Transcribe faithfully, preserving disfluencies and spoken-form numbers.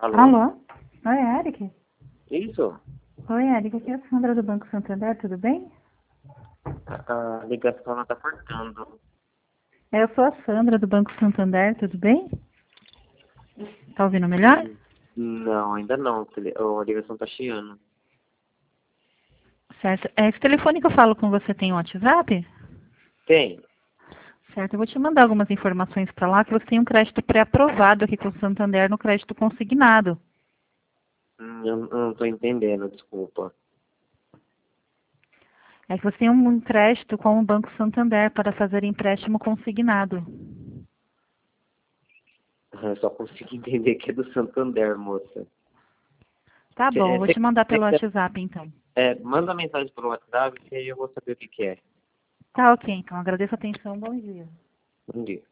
Alô? Alô? Oi, Eric? Isso? Oi, Eric, aqui é a Sandra do Banco Santander, tudo bem? A, a ligação não tá cortando. Eu sou a Sandra do Banco Santander, tudo bem? Tá ouvindo melhor? Hum, Não, ainda não. tele- A ligação tá chiando. Certo. É, esse telefone que eu falo com você tem um WhatsApp? Tem? Certo, eu vou te mandar algumas informações para lá que você tem um crédito pré-aprovado aqui com o Santander no crédito consignado. Hum, Eu, eu não tô entendendo, desculpa. É que você tem um crédito com o Banco Santander para fazer empréstimo consignado. Eu só consigo entender que é do Santander, moça. Tá Cê- bom, é, vou cê- te mandar pelo cê- WhatsApp então. é, manda mensagem pelo WhatsApp que aí eu vou saber o que que é. Tá ok, então. Agradeço a atenção. Bom dia. Bom dia.